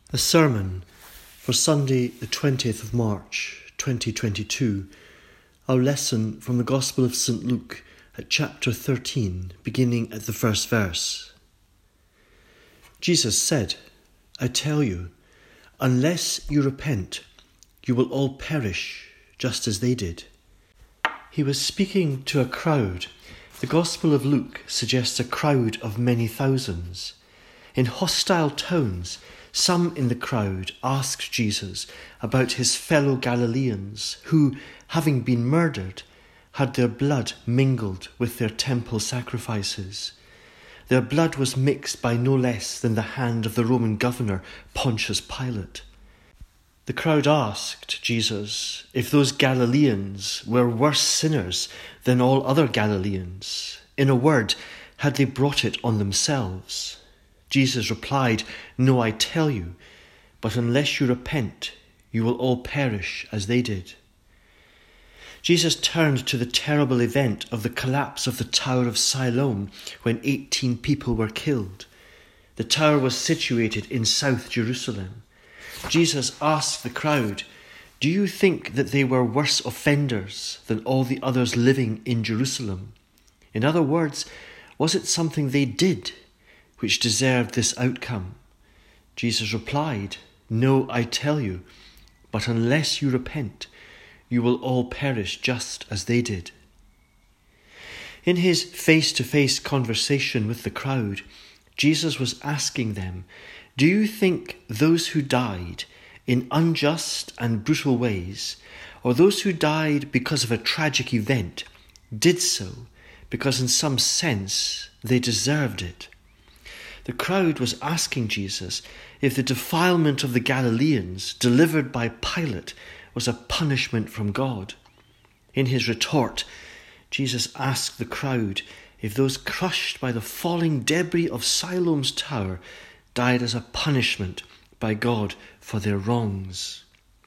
A sermon for Sunday the 20th of March 2022. Our lesson from the Gospel of St. Luke at chapter 13, beginning at the first verse. Jesus said, "I tell you, unless you repent, you will all perish just as they did." He was speaking to a crowd. The Gospel of Luke suggests a crowd of many thousands. In hostile tones, some in the crowd asked Jesus about his fellow Galileans who, having been murdered, had their blood mingled with their temple sacrifices. Their blood was mixed by no less than the hand of the Roman governor Pontius Pilate. The crowd asked Jesus if those Galileans were worse sinners than all other Galileans. In a word, had they brought it on themselves? Jesus replied, "No, I tell you, but unless you repent, you will all perish as they did." Jesus turned to the terrible event of the collapse of the Tower of Siloam when 18 people were killed. The tower was situated in South Jerusalem. Jesus asked the crowd, "Do you think that they were worse offenders than all the others living in Jerusalem?" In other words, was it something they did which deserved this outcome? Jesus replied, "No, I tell you, but unless you repent, you will all perish just as they did." In his face-to-face conversation with the crowd, Jesus was asking them, "Do you think those who died in unjust and brutal ways, or those who died because of a tragic event, did so because in some sense they deserved it?" The crowd was asking Jesus if the defilement of the Galileans delivered by Pilate was a punishment from God. In his retort, Jesus asked the crowd if those crushed by the falling debris of Siloam's tower died as a punishment by God for their wrongs.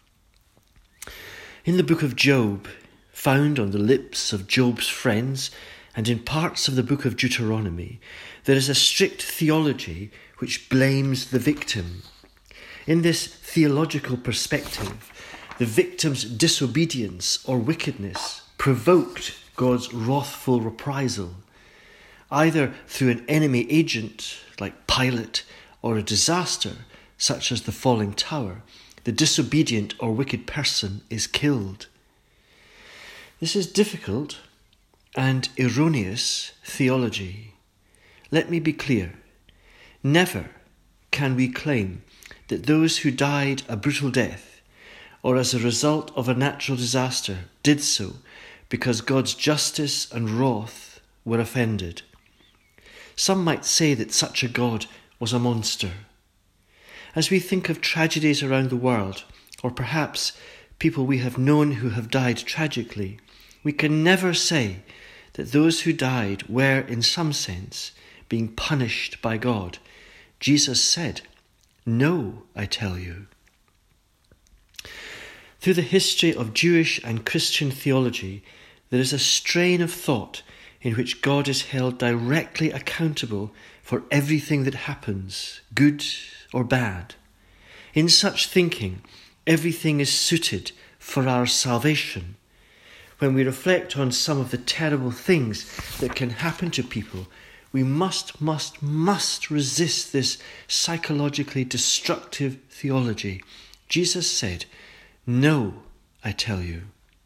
In the book of Job, found on the lips of Job's friends, and in parts of the book of Deuteronomy, there is a strict theology which blames the victim. In this theological perspective, the victim's disobedience or wickedness provoked God's wrathful reprisal, either through an enemy agent like Pilate or a disaster such as the falling tower. The disobedient or wicked person is killed. This is difficult and erroneous theology. Let me be clear. Never can we claim that those who died a brutal death or as a result of a natural disaster did so because God's justice and wrath were offended. Some might say that such a God was a monster. As we think of tragedies around the world, or perhaps people we have known who have died tragically, we can never say that those who died were, in some sense, being punished by God. Jesus said, "No, I tell you." Through the history of Jewish and Christian theology, there is a strain of thought in which God is held directly accountable for everything that happens, good or bad. In such thinking, everything is suited for our salvation. When we reflect on some of the terrible things that can happen to people, we must resist this psychologically destructive theology. Jesus said, "No, I tell you."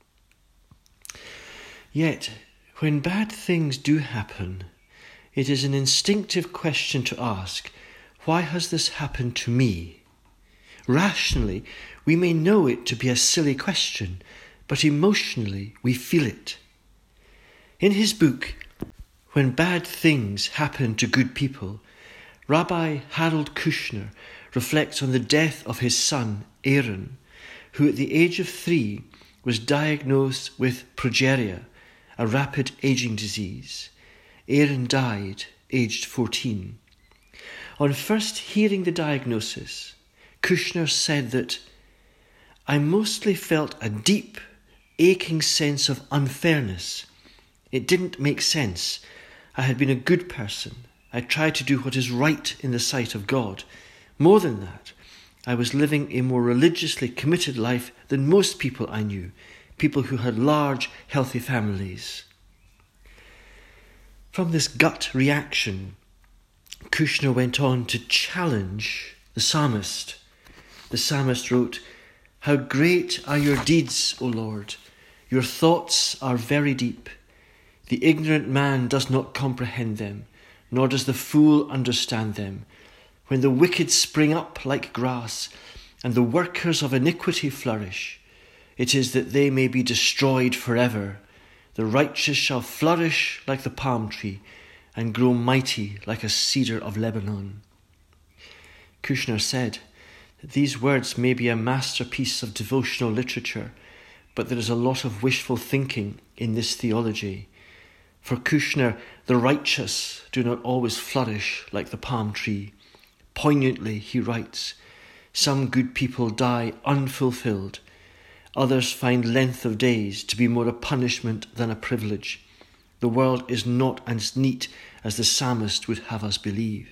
Yet, when bad things do happen, it is an instinctive question to ask, why has this happened to me? Rationally, we may know it to be a silly question, but emotionally we feel it. In his book, When Bad Things Happen to Good People, Rabbi Harold Kushner reflects on the death of his son, Aaron, who at the age of 3 was diagnosed with progeria, a rapid aging disease. Aaron died aged 14. On first hearing the diagnosis, Kushner said that, "I mostly felt a deep, aching sense of unfairness. It didn't make sense. I had been a good person. I tried to do what is right in the sight of God. More than that, I was living a more religiously committed life than most people I knew, people who had large, healthy families. From this gut reaction, Kushner went on to challenge the psalmist. The psalmist wrote, "How great are your deeds, O Lord! Your thoughts are very deep. The ignorant man does not comprehend them, nor does the fool understand them. When the wicked spring up like grass, and the workers of iniquity flourish, it is that they may be destroyed forever. The righteous shall flourish like the palm tree, and grow mighty like a cedar of Lebanon." Kushner said that these words may be a masterpiece of devotional literature, but there is a lot of wishful thinking in this theology. For Kushner, the righteous do not always flourish like the palm tree. Poignantly, he writes, "Some good people die unfulfilled. Others find length of days to be more a punishment than a privilege. The world is not as neat as the psalmist would have us believe."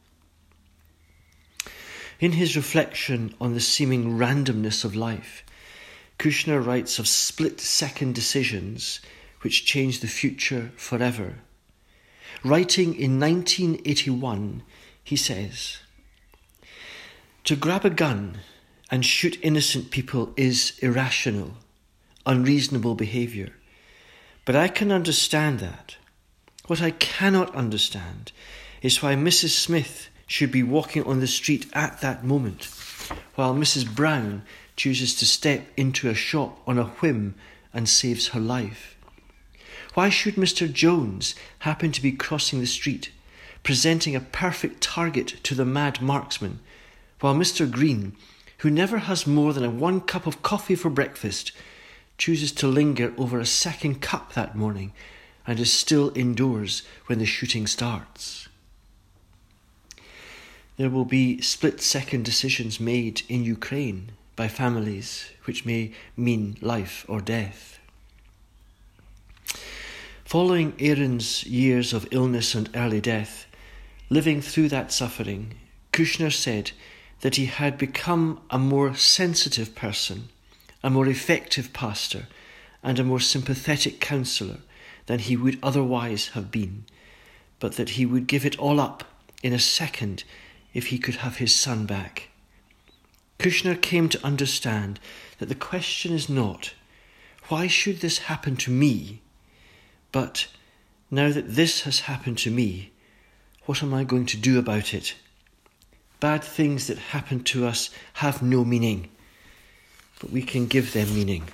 In his reflection on the seeming randomness of life, Kushner writes of split-second decisions which change the future forever. Writing in 1981, he says, "To grab a gun and shoot innocent people is irrational, unreasonable behaviour. But I can understand that. What I cannot understand is why Mrs. Smith should be walking on the street at that moment, while Mrs. Brown chooses to step into a shop on a whim and saves her life. Why should Mr. Jones happen to be crossing the street, presenting a perfect target to the mad marksman, while Mr. Green, who never has more than 1 cup of coffee for breakfast, chooses to linger over a second cup that morning and is still indoors when the shooting starts?" There will be split-second decisions made in Ukraine by families which may mean life or death. Following Aaron's years of illness and early death, living through that suffering, Kushner said that he had become a more sensitive person, a more effective pastor, and a more sympathetic counsellor than he would otherwise have been, but that he would give it all up in a second if he could have his son back. Kushner came to understand that the question is not, "Why should this happen to me?" but, "Now that this has happened to me, what am I going to do about it?" Bad things that happen to us have no meaning, but we can give them meaning.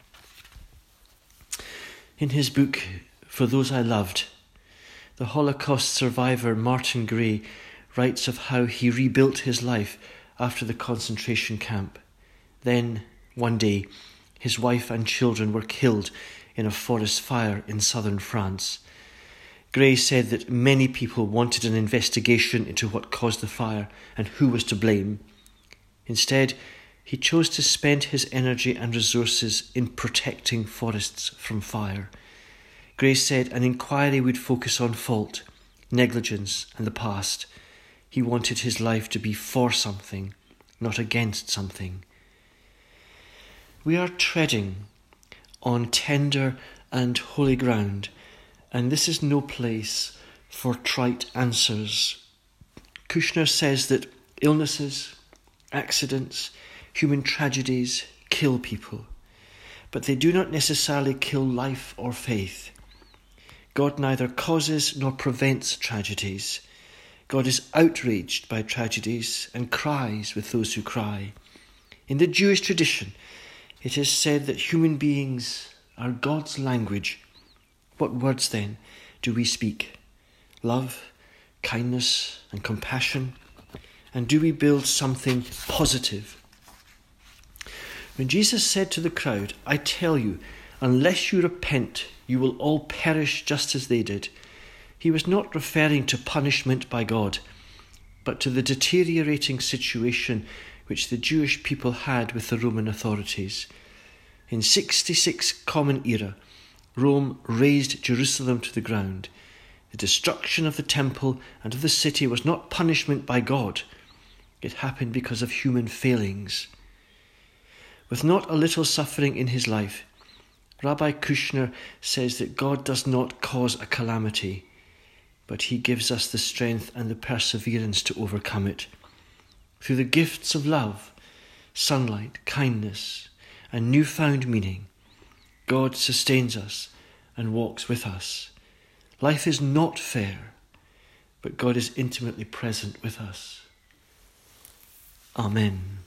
In his book, For Those I Loved, the Holocaust survivor Martin Gray writes of how he rebuilt his life after the concentration camp. Then, one day, his wife and children were killed in a forest fire in southern France. Gray said that many people wanted an investigation into what caused the fire and who was to blame. Instead, he chose to spend his energy and resources in protecting forests from fire. Gray said an inquiry would focus on fault, negligence, and the past. He wanted his life to be for something, not against something. We are treading on tender and holy ground, and this is no place for trite answers. Kushner says that illnesses, accidents, human tragedies kill people, but they do not necessarily kill life or faith. God neither causes nor prevents tragedies. God is outraged by tragedies and cries with those who cry. In the Jewish tradition, it is said that human beings are God's language. What words, then, do we speak? Love, kindness, and compassion? And do we build something positive? When Jesus said to the crowd, "I tell you, unless you repent, you will all perish just as they did," he was not referring to punishment by God, but to the deteriorating situation which the Jewish people had with the Roman authorities. In 66 Common Era, Rome razed Jerusalem to the ground. The destruction of the temple and of the city was not punishment by God. It happened because of human failings. With not a little suffering in his life, Rabbi Kushner says that God does not cause a calamity, but he gives us the strength and the perseverance to overcome it. Through the gifts of love, sunlight, kindness, and newfound meaning, God sustains us and walks with us. Life is not fair, but God is intimately present with us. Amen.